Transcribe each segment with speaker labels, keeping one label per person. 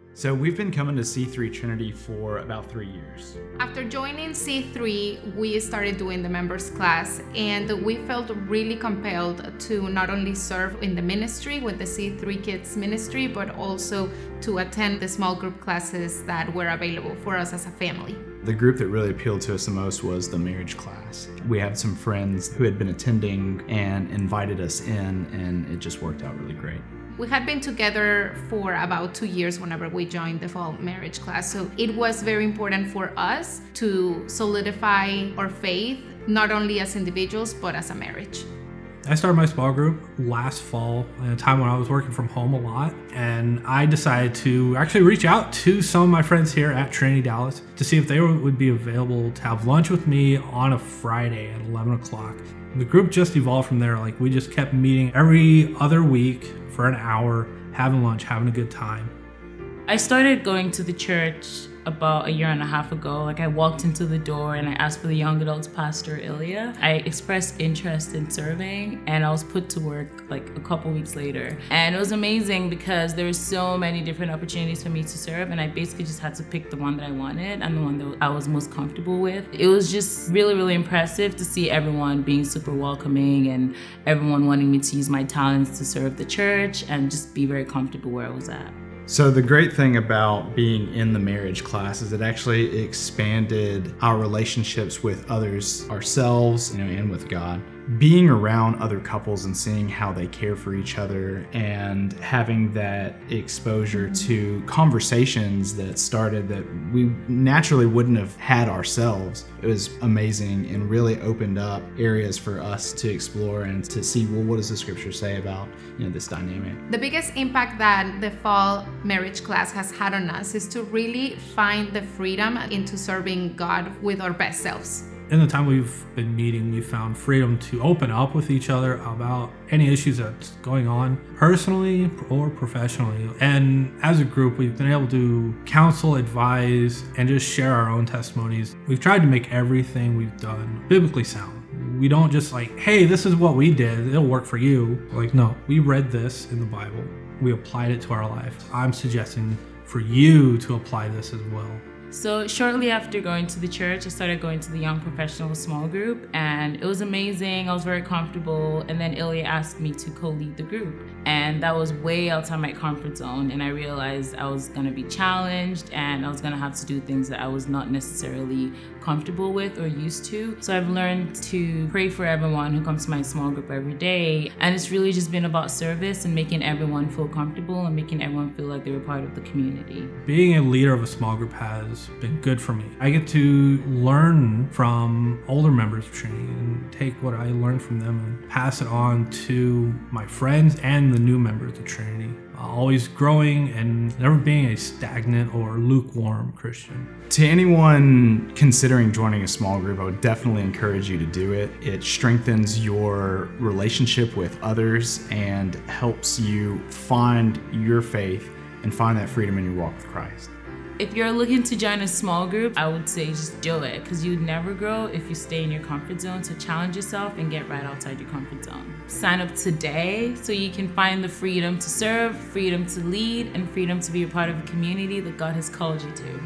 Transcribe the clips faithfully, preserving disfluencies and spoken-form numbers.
Speaker 1: So we've been coming to C three Trinity for about three years.
Speaker 2: After joining C three, we started doing the members class, and we felt really compelled to not only serve in the ministry with the C three Kids ministry, but also to attend the small group classes that were available for us as a family.
Speaker 1: The group that really appealed to us the most was the marriage class. We had some friends who had been attending and invited us in, and it just worked out really great.
Speaker 2: We had been together for about two years whenever we joined the fall marriage class, so it was very important for us to solidify our faith, not only as individuals, but as a marriage.
Speaker 3: I started my small group last fall at a time when I was working from home a lot, and I decided to actually reach out to some of my friends here at Trinity Dallas to see if they would be available to have lunch with me on a Friday at eleven o'clock. The group just evolved from there. Like, we just kept meeting every other week for an hour, having lunch, having a good time.
Speaker 4: I started going to the church about a year and a half ago. Like, I walked into the door and I asked for the young adults pastor, Ilya. I expressed interest in serving, and I was put to work like a couple weeks later. And it was amazing because there were so many different opportunities for me to serve, and I basically just had to pick the one that I wanted and the one that I was most comfortable with. It was just really, really impressive to see everyone being super welcoming and everyone wanting me to use my talents to serve the church and just be very comfortable where I was at.
Speaker 1: So the great thing about being in the marriage class is it actually expanded our relationships with others, ourselves, you know, and with God. Being around other couples and seeing how they care for each other and having that exposure to conversations that started that we naturally wouldn't have had ourselves, it was amazing and really opened up areas for us to explore and to see, well, what does the scripture say about, you know, this dynamic?
Speaker 2: The biggest impact that the fall marriage class has had on us is to really find the freedom into serving God with our best selves.
Speaker 3: In the time we've been meeting, we found freedom to open up with each other about any issues that's going on personally or professionally. And as a group, we've been able to counsel, advise, and just share our own testimonies. We've tried to make everything we've done biblically sound. We don't just like, hey, this is what we did, it'll work for you. Like, no, we read this in the Bible. We applied it to our life. I'm suggesting for you to apply this as well.
Speaker 4: So shortly after going to the church, I started going to the Young Professional small group, and it was amazing. I was very comfortable, and then Ilya asked me to co-lead the group, and that was way outside my comfort zone, and I realized I was going to be challenged, and I was going to have to do things that I was not necessarily comfortable with or used to. So I've learned to pray for everyone who comes to my small group every day, and it's really just been about service and making everyone feel comfortable and making everyone feel like they're a part of the community.
Speaker 3: Being a leader of a small group has been good for me. I get to learn from older members of Trinity and take what I learned from them and pass it on to my friends and the new members of Trinity. Uh, always growing and never being a stagnant or lukewarm Christian.
Speaker 1: To anyone considering joining a small group, I would definitely encourage you to do it. It strengthens your relationship with others and helps you find your faith and find that freedom in your walk with Christ.
Speaker 4: If you're looking to join a small group, I would say just do it, because you'd never grow if you stay in your comfort zone. So challenge yourself and get right outside your comfort zone. Sign up today so you can find the freedom to serve, freedom to lead, and freedom to be a part of a community that God has called you to.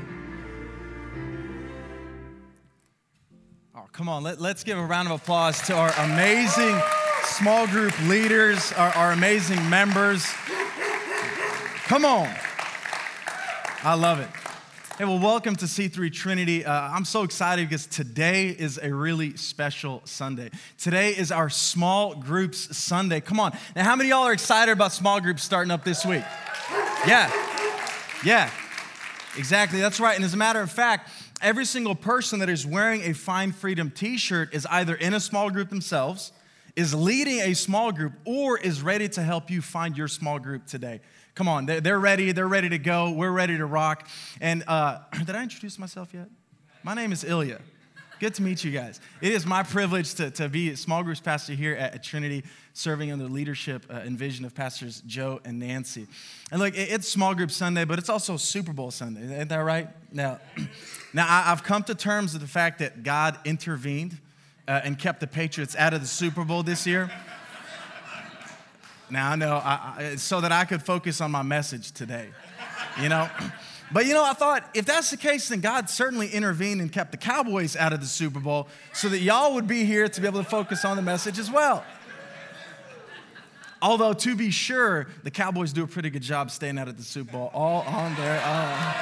Speaker 5: Oh, come on, let, let's give a round of applause to our amazing small group leaders, our, our amazing members. Come on. I love it. Hey, well, welcome to C three Trinity. Uh, I'm so excited because today is a really special Sunday. Today is our small groups Sunday. Come on. Now, how many of y'all are excited about small groups starting up this week? Yeah. Yeah. Exactly. That's right. And as a matter of fact, every single person that is wearing a Find Freedom t-shirt is either in a small group themselves, is leading a small group, or is ready to help you find your small group today. Come on, they're ready, they're ready to go, we're ready to rock. And uh, did I introduce myself yet? My name is Ilya. Good to meet you guys. It is my privilege to, to be a small groups pastor here at, at Trinity, serving under the leadership uh, and vision of Pastors Joe and Nancy. And look, it, it's Small Group Sunday, but it's also Super Bowl Sunday. Isn't that right? Now, now I, I've come to terms with the fact that God intervened uh, and kept the Patriots out of the Super Bowl this year. Now, I know, I, I, so that I could focus on my message today. you know? But, you know, I thought, if that's the case, then God certainly intervened and kept the Cowboys out of the Super Bowl so that y'all would be here to be able to focus on the message as well. Although, to be sure, the Cowboys do a pretty good job staying out of the Super Bowl, all on their own.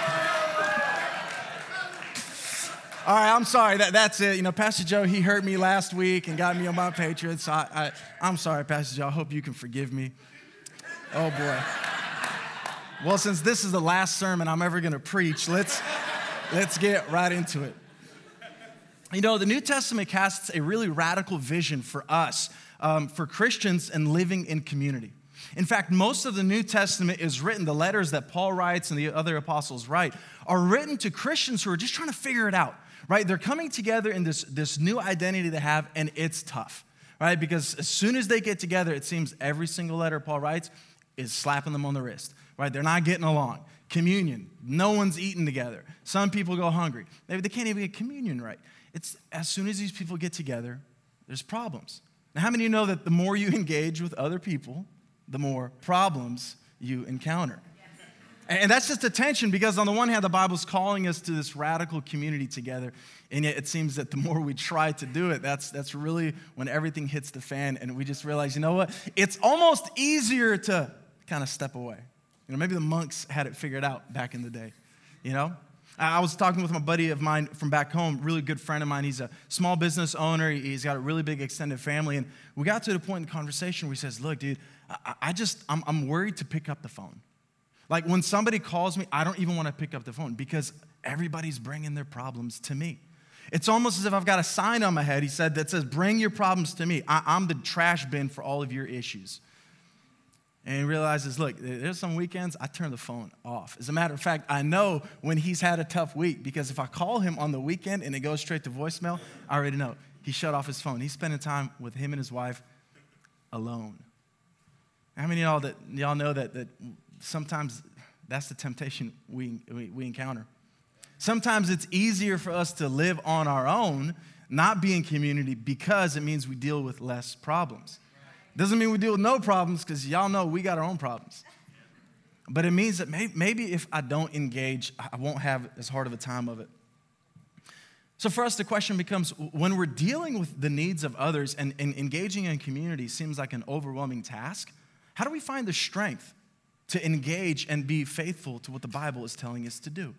Speaker 5: All right, I'm sorry. That, that's it. You know, Pastor Joe, he hurt me last week and got me on my Patriots. So I, I, I'm sorry, Pastor Joe. I hope you can forgive me. Oh, boy. Well, since this is the last sermon I'm ever going to preach, let's, let's get right into it. You know, the New Testament casts a really radical vision for us, um, for Christians and living in community. In fact, most of the New Testament is written, the letters that Paul writes and the other apostles write, are written to Christians who are just trying to figure it out, right? They're coming together in this, this new identity they have, and it's tough, right? Because as soon as they get together, it seems every single letter Paul writes is slapping them on the wrist, right? They're not getting along. Communion, no one's eating together. Some people go hungry. Maybe they can't even get communion right. It's as soon as these people get together, there's problems. Now, how many of you know that the more you engage with other people, the more problems you encounter? And that's just a tension, because on the one hand, the Bible's calling us to this radical community together, and yet it seems that the more we try to do it, that's that's really when everything hits the fan, and we just realize, you know what? It's almost easier to kind of step away. You know, maybe the monks had it figured out back in the day, you know? I was talking with my buddy of mine from back home, really good friend of mine. He's a small business owner. He's got a really big extended family, and we got to the point in the conversation where he says, look, dude, I, I just, I'm, I'm worried to pick up the phone. Like, when somebody calls me, I don't even want to pick up the phone because everybody's bringing their problems to me. It's almost as if I've got a sign on my head, he said, that says, bring your problems to me. I, I'm the trash bin for all of your issues. And he realizes, look, there's some weekends I turn the phone off. As a matter of fact, I know when he's had a tough week, because if I call him on the weekend and it goes straight to voicemail, I already know. He shut off his phone. He's spending time with him and his wife alone. How many of y'all, that, y'all know that, that sometimes that's the temptation we, we, we encounter? Sometimes it's easier for us to live on our own, not be in community, because it means we deal with less problems. Doesn't mean we deal with no problems, because y'all know we got our own problems. But it means that may, maybe if I don't engage, I won't have as hard of a time of it. So for us, the question becomes, when we're dealing with the needs of others and, and engaging in community seems like an overwhelming task, how do we find the strength to engage and be faithful to what the Bible is telling us to do?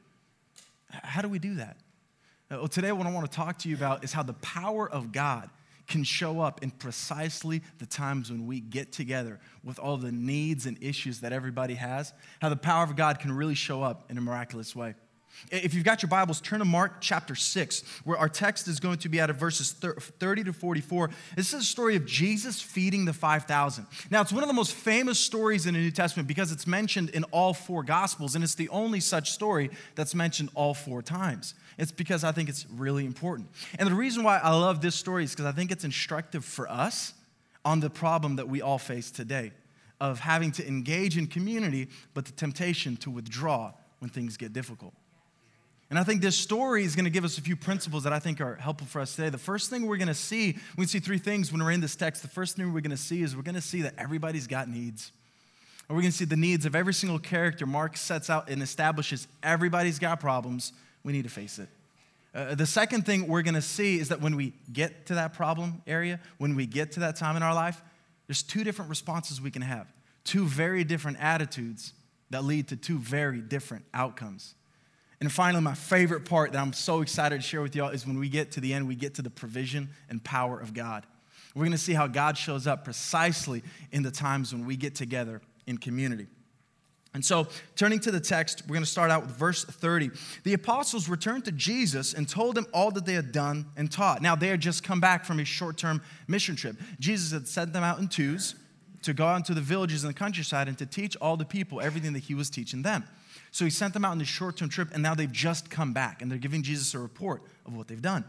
Speaker 5: How do we do that? Well, today what I want to talk to you about is how the power of God can show up in precisely the times when we get together with all the needs and issues that everybody has, how the power of God can really show up in a miraculous way. If you've got your Bibles, turn to Mark chapter six, where our text is going to be out of verses thirty to forty-four. This is a story of Jesus feeding the five thousand. Now, it's one of the most famous stories in the New Testament because it's mentioned in all four Gospels, and it's the only such story that's mentioned all four times. It's because I think it's really important. And the reason why I love this story is because I think it's instructive for us on the problem that we all face today of having to engage in community, but the temptation to withdraw when things get difficult. And I think this story is going to give us a few principles that I think are helpful for us today. The first thing we're going to see, we see three things when we're in this text. The first thing we're going to see is we're going to see that everybody's got needs. And we're going to see the needs of every single character. Mark sets out and establishes everybody's got problems. We need to face it. Uh, the second thing we're going to see is that when we get to that problem area, when we get to that time in our life, there's two different responses we can have. Two very different attitudes that lead to two very different outcomes. And finally, my favorite part that I'm so excited to share with y'all is when we get to the end, we get to the provision and power of God. We're going to see how God shows up precisely in the times when we get together in community. And so, turning to the text, we're going to start out with verse thirty. The apostles returned to Jesus and told him all that they had done and taught. Now, they had just come back from a short-term mission trip. Jesus had sent them out in twos to go out into the villages in the countryside and to teach all the people everything that he was teaching them. So he sent them out on this short-term trip, and now they've just come back, and they're giving Jesus a report of what they've done.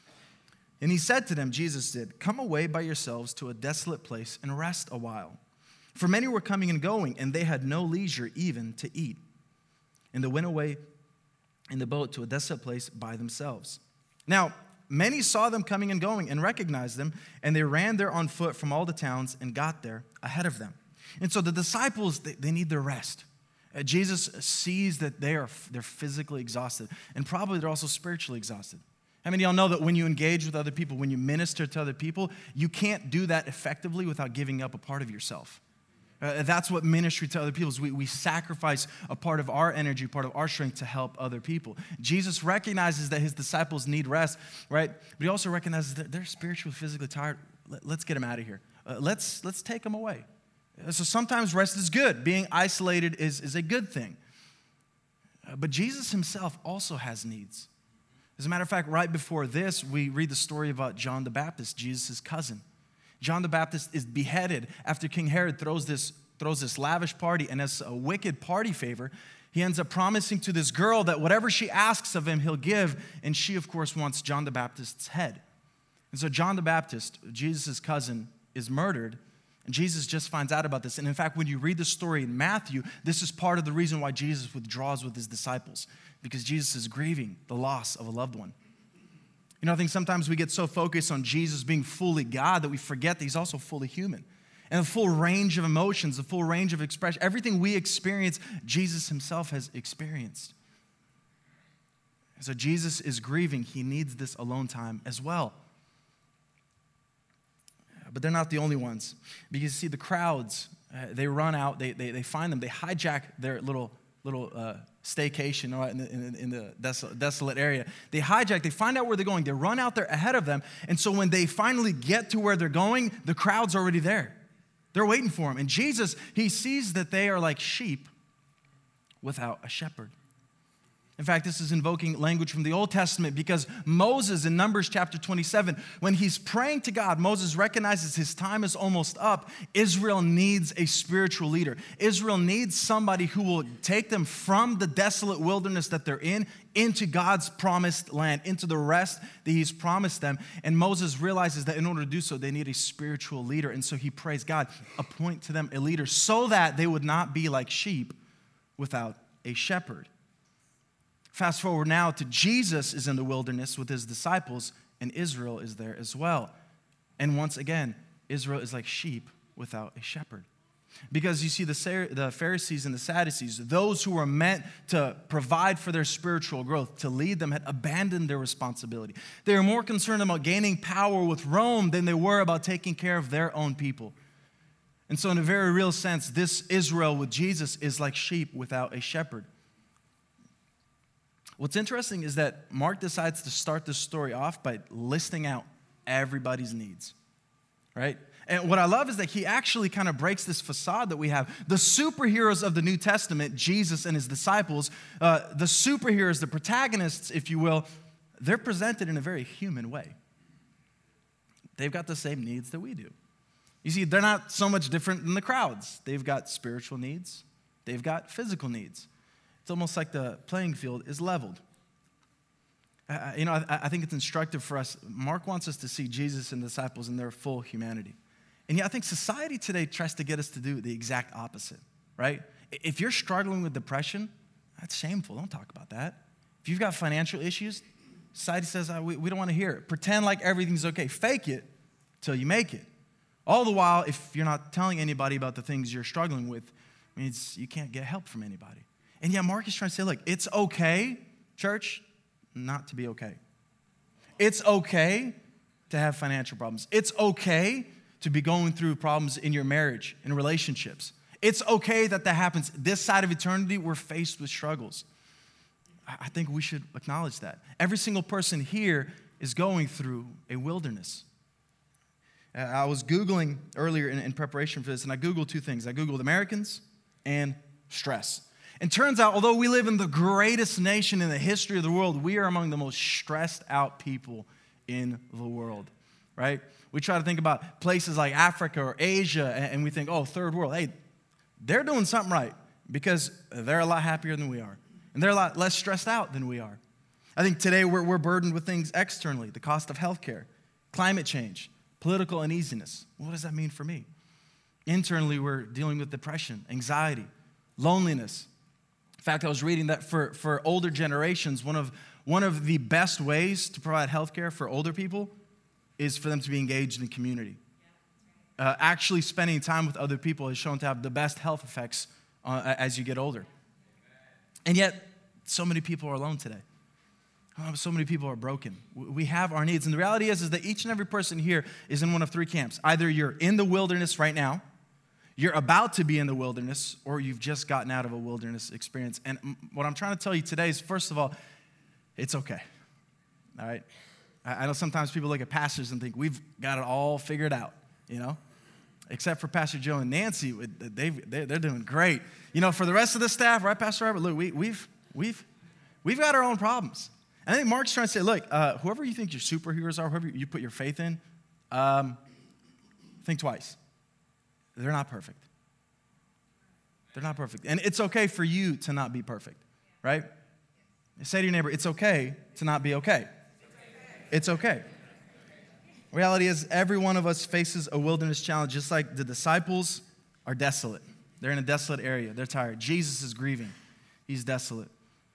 Speaker 5: And he said to them, Jesus did, "Come away by yourselves to a desolate place and rest a while. For many were coming and going, and they had no leisure even to eat. And they went away in the boat to a desolate place by themselves. Now, many saw them coming and going and recognized them, and they ran there on foot from all the towns and got there ahead of them." And so the disciples, they, they need their rest. Uh, Jesus sees that they are they're physically exhausted, and probably they're also spiritually exhausted. How many of y'all know that when you engage with other people, when you minister to other people, you can't do that effectively without giving up a part of yourself? Uh, that's what ministry to other people is. We, we sacrifice a part of our energy, part of our strength to help other people. Jesus recognizes that his disciples need rest, right? But he also recognizes that they're spiritually, physically tired. Let, let's get them out of here. Uh, let's, let's take them away. So sometimes rest is good. Being isolated is, is a good thing. Uh, but Jesus himself also has needs. As a matter of fact, right before this, we read the story about John the Baptist, Jesus' cousin. John the Baptist is beheaded after King Herod throws this, throws this lavish party, and as a wicked party favor, he ends up promising to this girl that whatever she asks of him, he'll give, and she, of course, wants John the Baptist's head. And so John the Baptist, Jesus' cousin, is murdered, and Jesus just finds out about this. And in fact, when you read the story in Matthew, this is part of the reason why Jesus withdraws with his disciples, because Jesus is grieving the loss of a loved one. You know, I think sometimes we get so focused on Jesus being fully God that we forget that he's also fully human. And the full range of emotions, the full range of expression, everything we experience, Jesus himself has experienced. So Jesus is grieving. He needs this alone time as well. But they're not the only ones. Because you see, the crowds, uh, they run out, they, they, they find them, they hijack their little, little uh, staycation right, in the, in, in the desolate, desolate area. They hijack, they find out where they're going, they run out there ahead of them, and so when they finally get to where they're going, the crowd's already there. They're waiting for them. And Jesus, he sees that they are like sheep without a shepherd. In fact, this is invoking language from the Old Testament because Moses in Numbers chapter twenty-seven, when he's praying to God, Moses recognizes his time is almost up. Israel needs a spiritual leader. Israel needs somebody who will take them from the desolate wilderness that they're in into God's promised land, into the rest that he's promised them. And Moses realizes that in order to do so, they need a spiritual leader. And so he prays, God, appoint to them a leader so that they would not be like sheep without a shepherd. Fast forward now to Jesus is in the wilderness with his disciples, and Israel is there as well. And once again, Israel is like sheep without a shepherd. Because you see, the the Pharisees and the Sadducees, those who were meant to provide for their spiritual growth, to lead them, had abandoned their responsibility. They were more concerned about gaining power with Rome than they were about taking care of their own people. And so in a very real sense, this Israel with Jesus is like sheep without a shepherd. What's interesting is that Mark decides to start this story off by listing out everybody's needs, right? And what I love is that he actually kind of breaks this facade that we have. The superheroes of the New Testament, Jesus and his disciples, uh, the superheroes, the protagonists, if you will, they're presented in a very human way. They've got the same needs that we do. You see, they're not so much different than the crowds. They've got spiritual needs. They've got physical needs. It's almost like the playing field is leveled. Uh, you know, I, I think it's instructive for us. Mark wants us to see Jesus and the disciples in their full humanity. And yet I think society today tries to get us to do the exact opposite, right? If you're struggling with depression, that's shameful. Don't talk about that. If you've got financial issues, society says, oh, we, we don't want to hear it. Pretend like everything's okay. Fake it till you make it. All the while, if you're not telling anybody about the things you're struggling with, it means you can't get help from anybody. And yeah, Mark is trying to say, look, it's okay, church, not to be okay. It's okay to have financial problems. It's okay to be going through problems in your marriage, in relationships. It's okay that that happens. This side of eternity, we're faced with struggles. I think we should acknowledge that. Every single person here is going through a wilderness. I was Googling earlier in, in preparation for this, and I Googled two things. I Googled Americans and stress. And turns out, although we live in the greatest nation in the history of the world, we are among the most stressed out people in the world, right? We try to think about places like Africa or Asia, and we think, oh, third world. Hey, they're doing something right because they're a lot happier than we are. And they're a lot less stressed out than we are. I think today we're, we're burdened with things externally, the cost of healthcare, climate change, political uneasiness. What does that mean for me? Internally, we're dealing with depression, anxiety, loneliness. In fact, I was reading that for, for older generations, one of, one of the best ways to provide health care for older people is for them to be engaged in community. Uh, actually spending time with other people is shown to have the best health effects uh, as you get older. And yet, so many people are alone today. Oh, so many people are broken. We have our needs. And the reality is, is that each and every person here is in one of three camps. Either you're in the wilderness right now, you're about to be in the wilderness, or you've just gotten out of a wilderness experience. And what I'm trying to tell you today is, first of all, it's okay. All right? I know sometimes people look at pastors and think we've got it all figured out, you know? Except for Pastor Joe and Nancy, they've, they're doing great. You know, for the rest of the staff, right, Pastor Robert? Look, we, we've, we've, we've got our own problems. I think Mark's trying to say, look, uh, whoever you think your superheroes are, whoever you put your faith in, um, think twice. They're not perfect. They're not perfect. And it's okay for you to not be perfect, right? Say to your neighbor, it's okay to not be okay. It's okay. Reality is, every one of us faces a wilderness challenge, just like the disciples are desolate. They're in a desolate area. They're tired. Jesus is grieving. He's desolate.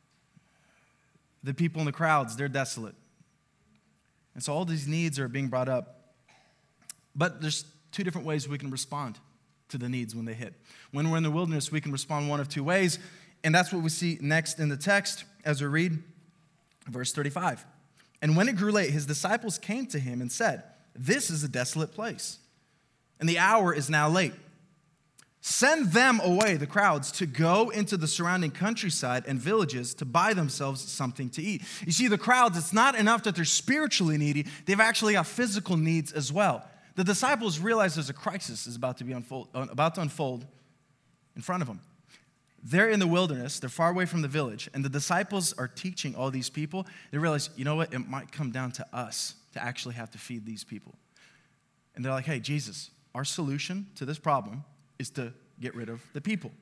Speaker 5: The people in the crowds, they're desolate. And so all these needs are being brought up. But there's two different ways we can respond to the needs when they hit. When we're in the wilderness, we can respond one of two ways. And that's what we see next in the text as we read verse thirty-five. And when it grew late, his disciples came to him and said, "This is a desolate place, and the hour is now late. Send them away, the crowds, to go into the surrounding countryside and villages to buy themselves something to eat." You see, the crowds, it's not enough that they're spiritually needy. They've actually got physical needs as well. The disciples realize there's a crisis is about to be unfold, about to unfold in front of them. They're in the wilderness. They're far away from the village. And the disciples are teaching all these people. They realize, you know what? It might come down to us to actually have to feed these people. And they're like, hey, Jesus, our solution to this problem is to get rid of the people.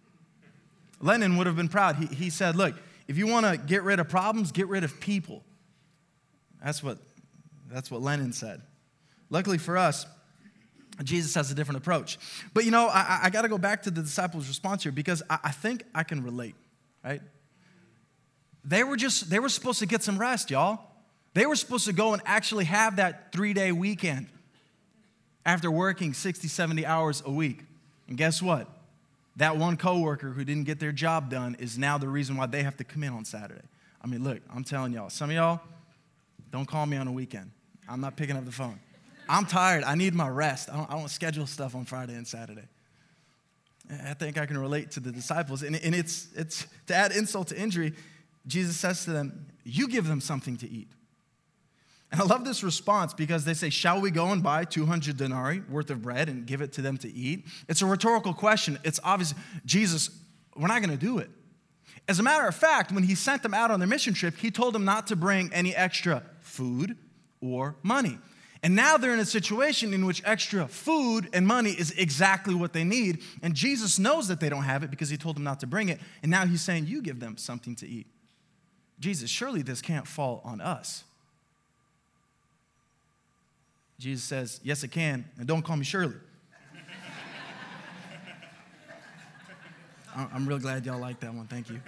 Speaker 5: Lenin would have been proud. He, he said, look, if you want to get rid of problems, get rid of people. That's what, that's what Lenin said. Luckily for us, Jesus has a different approach. But, you know, I, I got to go back to the disciples' response here because I, I think I can relate, right? They were just, they were supposed to get some rest, y'all. They were supposed to go and actually have that three-day weekend after working sixty, seventy hours a week. And guess what? That one coworker who didn't get their job done is now the reason why they have to come in on Saturday. I mean, look, I'm telling y'all, some of y'all, don't call me on a weekend. I'm not picking up the phone. I'm tired. I need my rest. I don't, I don't schedule stuff on Friday and Saturday. I think I can relate to the disciples. And, and it's, it's to add insult to injury, Jesus says to them, you give them something to eat. And I love this response because they say, shall we go and buy two hundred denarii worth of bread and give it to them to eat? It's a rhetorical question. It's obvious, Jesus, we're not going to do it. As a matter of fact, when he sent them out on their mission trip, he told them not to bring any extra food or money. And now they're in a situation in which extra food and money is exactly what they need. And Jesus knows that they don't have it because he told them not to bring it. And now he's saying, you give them something to eat. Jesus, surely this can't fall on us. Jesus says, yes, it can. And don't call me Shirley. I'm real glad y'all like that one. Thank you.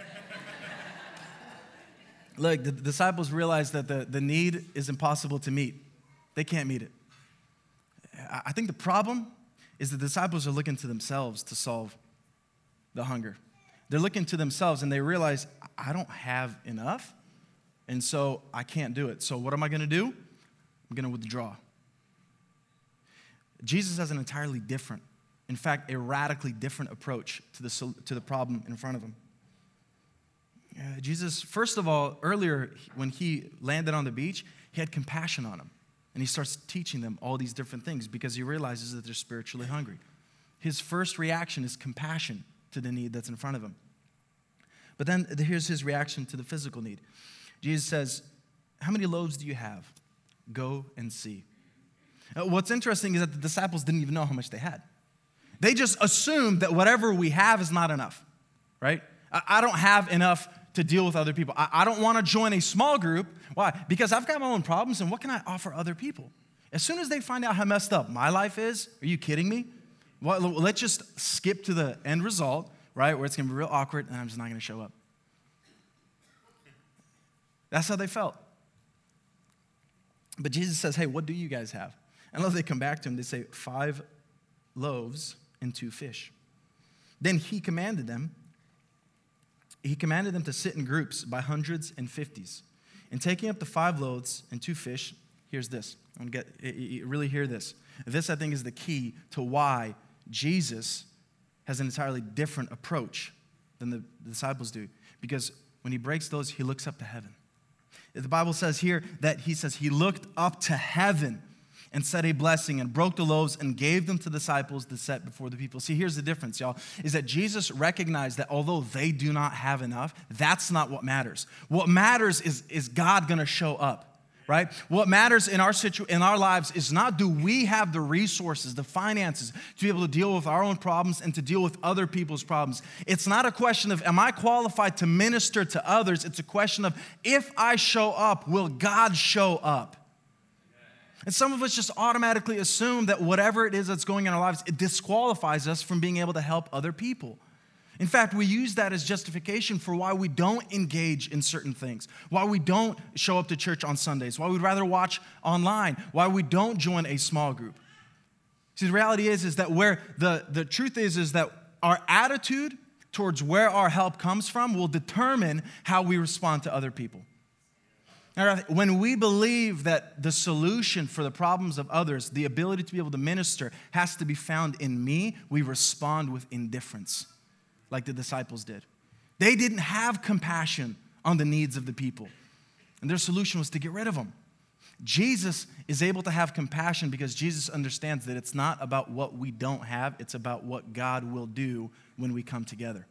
Speaker 5: Look, the disciples realized that the, the need is impossible to meet. They can't meet it. I think the problem is the disciples are looking to themselves to solve the hunger. They're looking to themselves and they realize, I don't have enough, and so I can't do it. So what am I going to do? I'm going to withdraw. Jesus has an entirely different, in fact, a radically different approach to the, to the problem in front of him. Uh, Jesus, first of all, earlier when he landed on the beach, he had compassion on them. And he starts teaching them all these different things because he realizes that they're spiritually hungry. His first reaction is compassion to the need that's in front of him. But then here's his reaction to the physical need. Jesus says, how many loaves do you have? Go and see. Uh, what's interesting is that the disciples didn't even know how much they had. They just assumed that whatever we have is not enough, right? I, I don't have enough to deal with other people. I, I don't want to join a small group. Why? Because I've got my own problems, and what can I offer other people? As soon as they find out how messed up my life is, are you kidding me? Well, let's just skip to the end result, right, where it's going to be real awkward, and I'm just not going to show up. That's how they felt. But Jesus says, hey, what do you guys have? And as they come back to him, they say, five loaves and two fish. Then he commanded them, he commanded them to sit in groups by hundreds and fifties. And taking up the five loaves and two fish, here's this. I want to get really hear this. This, I think, is the key to why Jesus has an entirely different approach than the disciples do. Because when he breaks those, he looks up to heaven. The Bible says here that he says he looked up to heaven and said a blessing and broke the loaves and gave them to the disciples to set before the people. See, here's the difference, y'all, is that Jesus recognized that although they do not have enough, that's not what matters. What matters is, is God going to show up. Right? What matters in our situ- in our lives is not do we have the resources, the finances to be able to deal with our own problems and to deal with other people's problems. It's not a question of am I qualified to minister to others? It's a question of if I show up, will God show up? And some of us just automatically assume that whatever it is that's going on in our lives, it disqualifies us from being able to help other people. In fact, we use that as justification for why we don't engage in certain things, why we don't show up to church on Sundays, why we'd rather watch online, why we don't join a small group. See, the reality is, is that where the, the truth is, is that our attitude towards where our help comes from will determine how we respond to other people. Now, when we believe that the solution for the problems of others, the ability to be able to minister, has to be found in me, we respond with indifference. Like the disciples did. They didn't have compassion on the needs of the people. And their solution was to get rid of them. Jesus is able to have compassion because Jesus understands that it's not about what we don't have, it's about what God will do when we come together.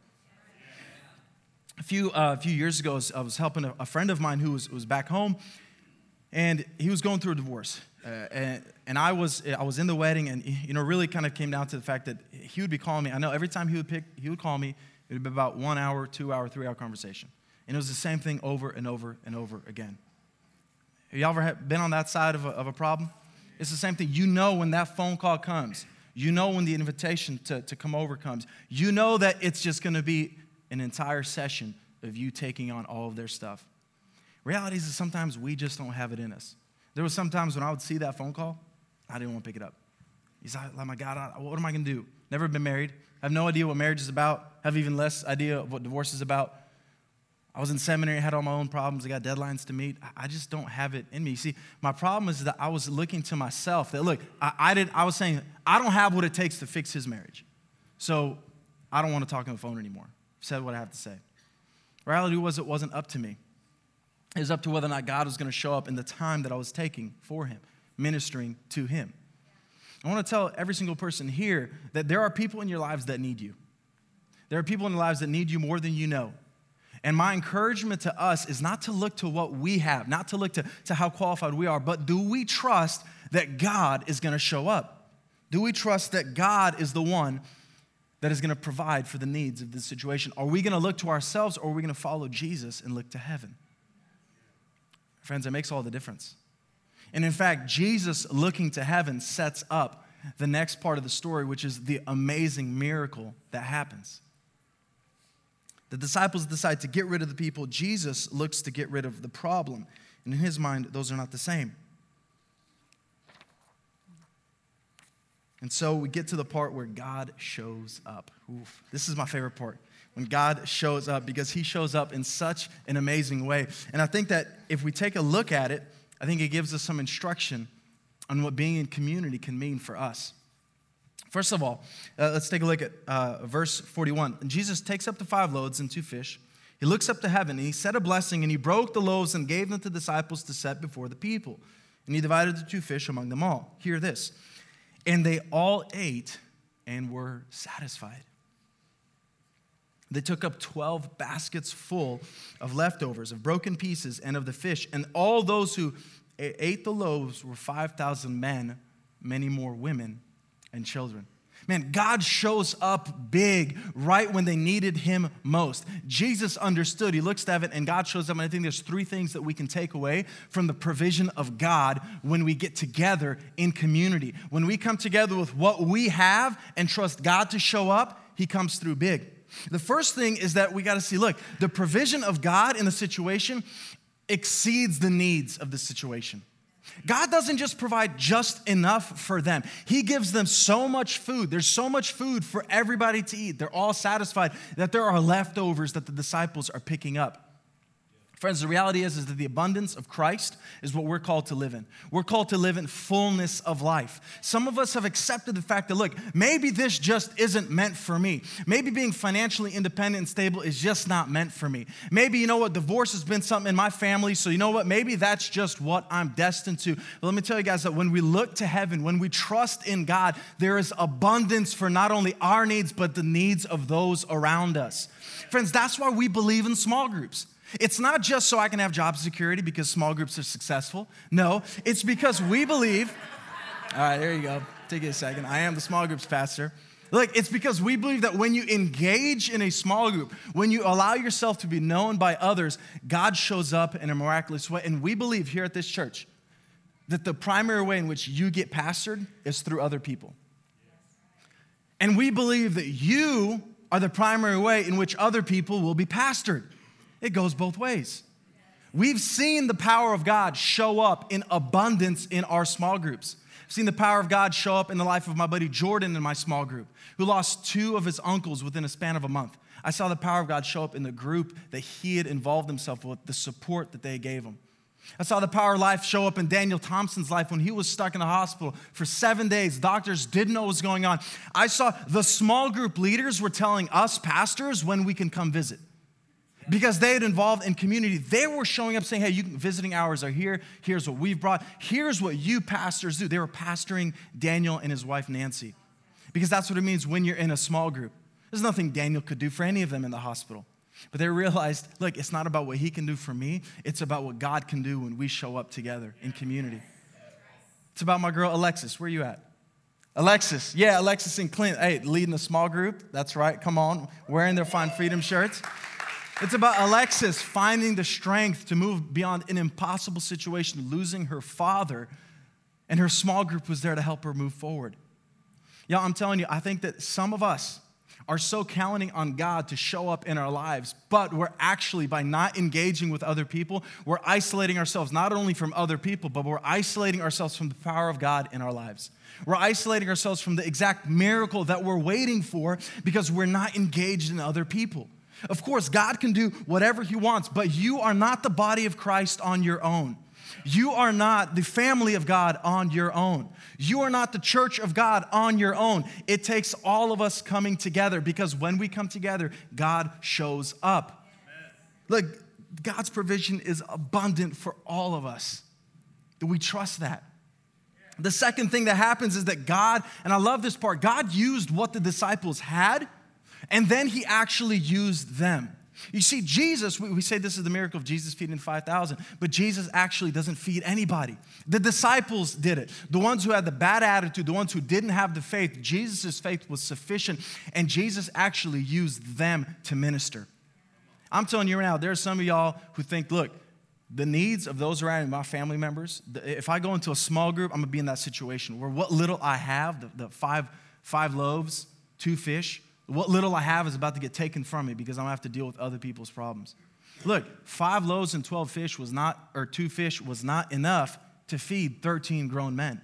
Speaker 5: A few, uh, a few years ago, I was helping a, a friend of mine who was, was back home, and he was going through a divorce. Uh, and, and I was I was in the wedding, and you know, really kind of came down to the fact that he would be calling me. I know every time he would pick, he would call me. It would be about one hour, two hour, three hour conversation, and it was the same thing over and over and over again. Have y'all ever been on that side of a, of a problem? It's the same thing. You know when that phone call comes. You know when the invitation to, to come over comes. You know that it's just going to be an entire session of you taking on all of their stuff. Reality is that sometimes we just don't have it in us. There were some times when I would see that phone call, I didn't want to pick it up. He's like, oh my God, I, what am I going to do? Never been married. I have no idea what marriage is about. Have even less idea of what divorce is about. I was in seminary, had all my own problems. I got deadlines to meet. I just don't have it in me. See, my problem is that I was looking to myself. That look, I, I did. I was saying I don't have what it takes to fix his marriage, so I don't want to talk on the phone anymore. I've said what I have to say. Reality was it wasn't up to me. It was up to whether or not God was going to show up in the time that I was taking for him, ministering to him. I want to tell every single person here that there are people in your lives that need you. There are people in your lives that need you more than you know. And my encouragement to us is not to look to what we have, not to look to, to how qualified we are, but do we trust that God is going to show up? Do we trust that God is the one that is going to provide for the needs of this situation? Are we going to look to ourselves, or are we going to follow Jesus and look to heaven? Friends, it makes all the difference. And in fact, Jesus looking to heaven sets up the next part of the story, which is the amazing miracle that happens. The disciples decide to get rid of the people. Jesus looks to get rid of the problem. And in his mind, those are not the same. And so we get to the part where God shows up. Oof, this is my favorite part. When God shows up, because he shows up in such an amazing way. And I think that if we take a look at it, I think it gives us some instruction on what being in community can mean for us. First of all, uh, let's take a look at uh, verse forty-one. And Jesus takes up the five loaves and two fish. He looks up to heaven, and he said a blessing, and he broke the loaves and gave them to the disciples to set before the people. And he divided the two fish among them all. Hear this. And they all ate and were satisfied. They took up twelve baskets full of leftovers, of broken pieces, and of the fish. And all those who ate the loaves were five thousand men, many more women and children. Man, God shows up big right when they needed him most. Jesus understood. He looks to heaven and God shows up. And I think there's three things that we can take away from the provision of God when we get together in community. When we come together with what we have and trust God to show up, he comes through big. The first thing is that we got to see, look, the provision of God in the situation exceeds the needs of the situation. God doesn't just provide just enough for them. He gives them so much food. There's so much food for everybody to eat. They're all satisfied that there are leftovers that the disciples are picking up. Friends, the reality is, is that the abundance of Christ is what we're called to live in. We're called to live in fullness of life. Some of us have accepted the fact that, look, maybe this just isn't meant for me. Maybe being financially independent and stable is just not meant for me. Maybe, you know what, divorce has been something in my family, so you know what, maybe that's just what I'm destined to. But let me tell you guys that when we look to heaven, when we trust in God, there is abundance for not only our needs, but the needs of those around us. Friends, that's why we believe in small groups. It's not just so I can have job security because small groups are successful. No, it's because we believe, all right, there you go. Take it a second. I am the small groups pastor. Look, it's because we believe that when you engage in a small group, when you allow yourself to be known by others, God shows up in a miraculous way. And we believe here at this church that the primary way in which you get pastored is through other people. And we believe that you are the primary way in which other people will be pastored. It goes both ways. We've seen the power of God show up in abundance in our small groups. I've seen the power of God show up in the life of my buddy Jordan in my small group, who lost two of his uncles within a span of a month. I saw the power of God show up in the group that he had involved himself with, the support that they gave him. I saw the power of life show up in Daniel Thompson's life when he was stuck in the hospital for seven days. Doctors didn't know what was going on. I saw the small group leaders were telling us pastors when we can come visit. Because they had involved in community. They were showing up saying, hey, you can, visiting hours are here. Here's what we've brought. Here's what you pastors do. They were pastoring Daniel and his wife, Nancy. Because that's what it means when you're in a small group. There's nothing Daniel could do for any of them in the hospital. But they realized, look, it's not about what he can do for me. It's about what God can do when we show up together in community. It's about my girl, Alexis. Where are you at? Alexis. Yeah, Alexis and Clint. Hey, leading a small group. That's right. Come on. Wearing their Find Freedom shirts. It's about Alexis finding the strength to move beyond an impossible situation, losing her father, and her small group was there to help her move forward. Y'all, I'm telling you, I think that some of us are so counting on God to show up in our lives, but we're actually, by not engaging with other people, we're isolating ourselves not only from other people, but we're isolating ourselves from the power of God in our lives. We're isolating ourselves from the exact miracle that we're waiting for because we're not engaged in other people. Of course, God can do whatever he wants, but you are not the body of Christ on your own. You are not the family of God on your own. You are not the church of God on your own. It takes all of us coming together because when we come together, God shows up. Look, God's provision is abundant for all of us. Do we trust that? The second thing that happens is that God, and I love this part, God used what the disciples had, and then he actually used them. You see, Jesus, we, we say this is the miracle of Jesus feeding five thousand, but Jesus actually doesn't feed anybody. The disciples did it. The ones who had the bad attitude, the ones who didn't have the faith, Jesus' faith was sufficient, and Jesus actually used them to minister. I'm telling you right now, there are some of y'all who think, look, the needs of those around me, my family members, if I go into a small group, I'm going to be in that situation where what little I have, the, the five, five loaves, two fish, what little I have is about to get taken from me because I'm going to have to deal with other people's problems. Look, five loaves and twelve fish was not, or two fish was not enough to feed thirteen grown men.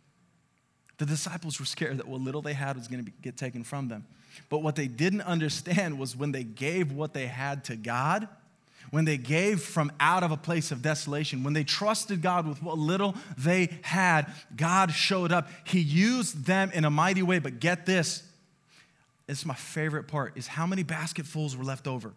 Speaker 5: The disciples were scared that what little they had was going to be, get taken from them. But what they didn't understand was when they gave what they had to God, when they gave from out of a place of desolation, when they trusted God with what little they had, God showed up. He used them in a mighty way. But get this. This is my favorite part, is how many basketfuls were left over?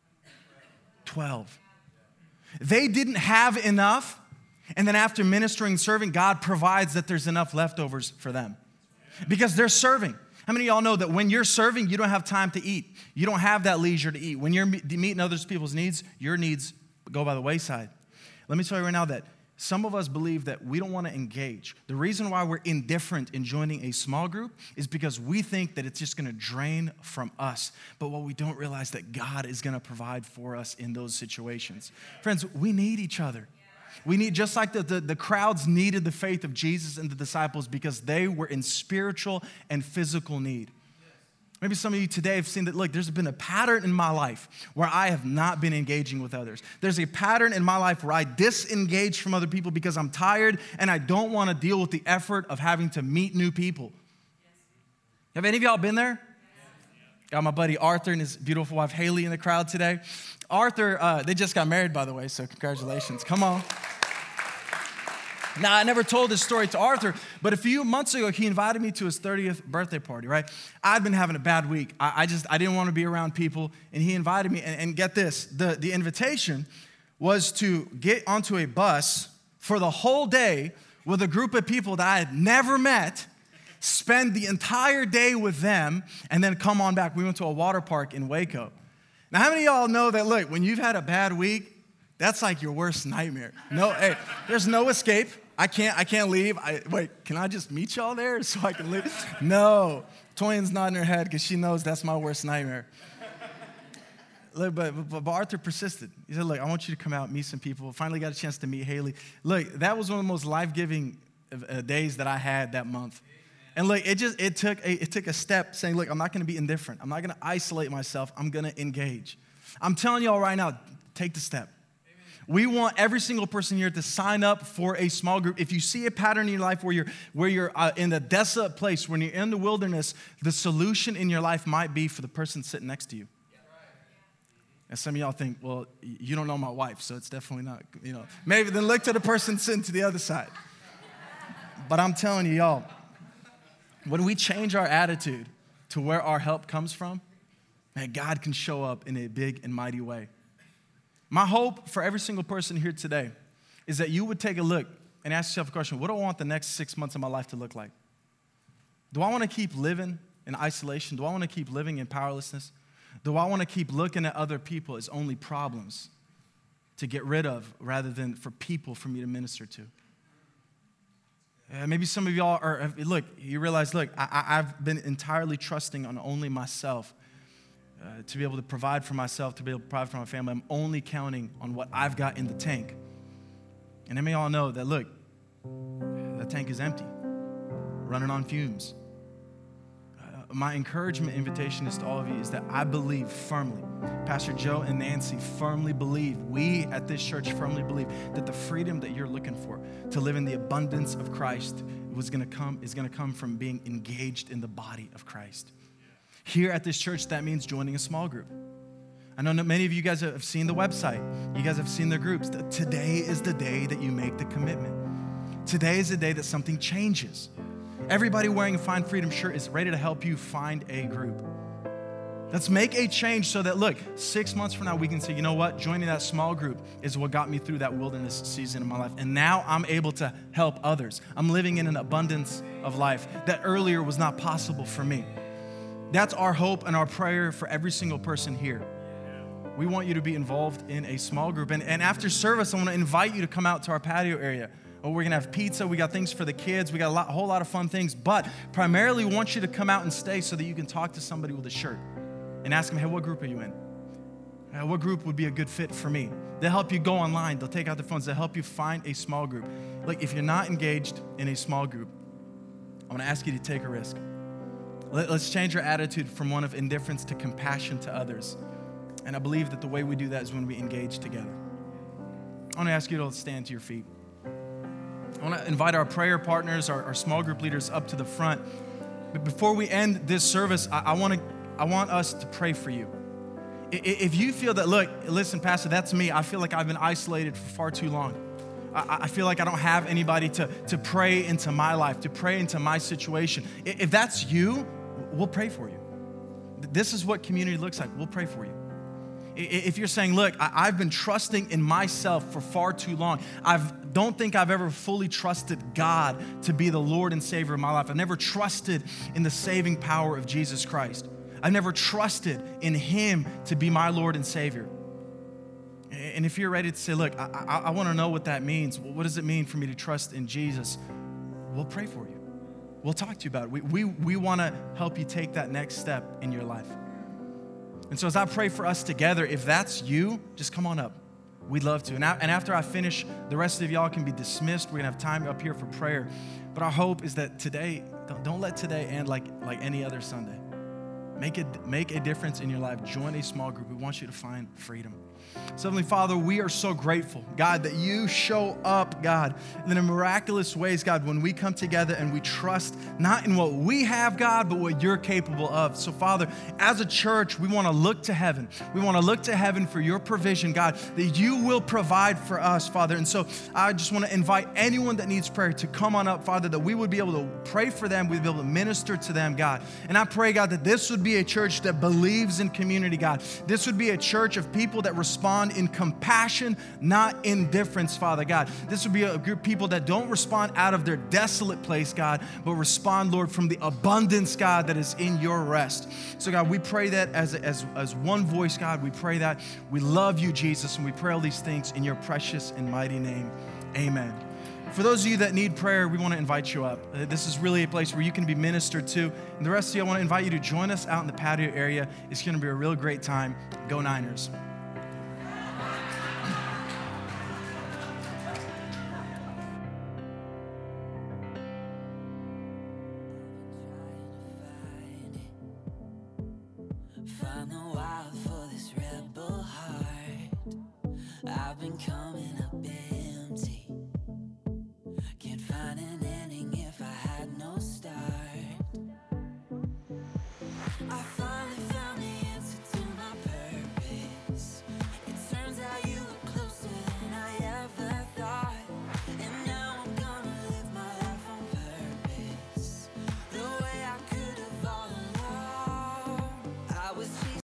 Speaker 5: twelve. They didn't have enough, and then after ministering and serving, God provides that there's enough leftovers for them. Because they're serving. How many of y'all know that when you're serving, you don't have time to eat? You don't have that leisure to eat. When you're meeting other people's needs, your needs go by the wayside. Let me tell you right now that some of us believe that we don't want to engage. The reason why we're indifferent in joining a small group is because we think that it's just going to drain from us. But what we don't realize that God is going to provide for us in those situations. Friends, we need each other. We need, just like the, the, the crowds needed the faith of Jesus and the disciples because they were in spiritual and physical need. Maybe some of you today have seen that, look, there's been a pattern in my life where I have not been engaging with others. There's a pattern in my life where I disengage from other people because I'm tired and I don't want to deal with the effort of having to meet new people. Have any of y'all been there? Got my buddy Arthur and his beautiful wife Haley in the crowd today. Arthur, uh, they just got married, by the way, so congratulations. Come on. Now, I never told this story to Arthur, but a few months ago, he invited me to his thirtieth birthday party, right? I'd been having a bad week. I, I just, I didn't want to be around people, and he invited me, and, and get this, the, the invitation was to get onto a bus for the whole day with a group of people that I had never met, spend the entire day with them, and then come on back. We went to a water park in Waco. Now, how many of y'all know that, look, when you've had a bad week, that's like your worst nightmare. No, hey, there's no escape. I can't, I can't leave. I, wait, can I just meet y'all there so I can leave? No. Toyin's nodding her head because she knows that's my worst nightmare. Look, but, but, but Arthur persisted. He said, look, I want you to come out, meet some people. Finally got a chance to meet Haley. Look, that was one of the most life-giving uh, days that I had that month. And look, it just, it took a, it took a step saying, look, I'm not going to be indifferent. I'm not going to isolate myself. I'm going to engage. I'm telling y'all right now, take the step. We want every single person here to sign up for a small group. If you see a pattern in your life where you're where you're uh, in a desolate place, when you're in the wilderness, the solution in your life might be for the person sitting next to you. And some of y'all think, well, you don't know my wife, so it's definitely not, you know. Maybe then look to the person sitting to the other side. But I'm telling you, y'all, when we change our attitude to where our help comes from, man, God can show up in a big and mighty way. My hope for every single person here today is that you would take a look and ask yourself a question: what do I want the next six months of my life to look like? Do I want to keep living in isolation? Do I want to keep living in powerlessness? Do I want to keep looking at other people as only problems to get rid of rather than for people for me to minister to? Uh, maybe some of y'all are, look, you realize, look, I, I've been entirely trusting on only myself. Uh, to be able to provide for myself, to be able to provide for my family. I'm only counting on what I've got in the tank. And I may all know that, look, that tank is empty, running on fumes. Uh, my encouragement invitation is to all of you is that I believe firmly, Pastor Joe and Nancy firmly believe, we at this church firmly believe that the freedom that you're looking for to live in the abundance of Christ was going to come, is going to come from being engaged in the body of Christ. Here at this church, that means joining a small group. I know many of you guys have seen the website. You guys have seen the groups. Today is the day that you make the commitment. Today is the day that something changes. Everybody wearing a Find Freedom shirt is ready to help you find a group. Let's make a change so that, look, six months from now, we can say, you know what? Joining that small group is what got me through that wilderness season of my life. And now I'm able to help others. I'm living in an abundance of life that earlier was not possible for me. That's our hope and our prayer for every single person here. We want you to be involved in a small group. And, and after service, I want to invite you to come out to our patio area. Oh, we're going to have pizza. We got things for the kids. We got a, lot, a whole lot of fun things. But primarily, we want you to come out and stay so that you can talk to somebody with a shirt and ask them, hey, what group are you in? Uh, what group would be a good fit for me? They'll help you go online. They'll take out their phones. They'll help you find a small group. Like, if you're not engaged in a small group, I want to ask you to take a risk. Let's change our attitude from one of indifference to compassion to others. And I believe that the way we do that is when we engage together. I want to ask you to stand to your feet. I want to invite our prayer partners, our, our small group leaders up to the front. But before we end this service, I, I want to, I want us to pray for you. If you feel that, look, listen, Pastor, that's me. I feel like I've been isolated for far too long. I feel like I don't have anybody to, to pray into my life, to pray into my situation. If that's you, we'll pray for you. This is what community looks like. We'll pray for you. If you're saying, look, I've been trusting in myself for far too long. I don't think I've ever fully trusted God to be the Lord and Savior of my life. I've never trusted in the saving power of Jesus Christ. I've never trusted in Him to be my Lord and Savior. And if you're ready to say, look, I, I, I want to know what that means. What does it mean for me to trust in Jesus? We'll pray for you. We'll talk to you about it. We, we, we want to help you take that next step in your life. And so as I pray for us together, if that's you, just come on up. We'd love to. And, I, and after I finish, the rest of y'all can be dismissed. We're going to have time up here for prayer. But our hope is that today, don't, don't let today end like, like any other Sunday. Make a, make a difference in your life. Join a small group. We want you to find freedom. So Heavenly Father, we are so grateful, God, that you show up, God, in the miraculous ways, God, when we come together and we trust not in what we have, God, but what you're capable of. So Father, as a church, we want to look to heaven. We want to look to heaven for your provision, God, that you will provide for us, Father. And so I just want to invite anyone that needs prayer to come on up, Father, that we would be able to pray for them. We'd be able to minister to them, God. And I pray, God, that this would be a church that believes in community, God. This would be a church of people that respond in compassion, not indifference, Father God. This would be a group of people that don't respond out of their desolate place, God, but respond, Lord, from the abundance, God, that is in your rest. So, God, we pray that as, as, as one voice, God, we pray that. We love you, Jesus, and we pray all these things in your precious and mighty name. Amen. For those of you that need prayer, we want to invite you up. Uh, This is really a place where you can be ministered to. And the rest of you, I want to invite you to join us out in the patio area. It's going to be a real great time. Go Niners.
Speaker 6: Find the wild for this rebel heart. I've been coming up big.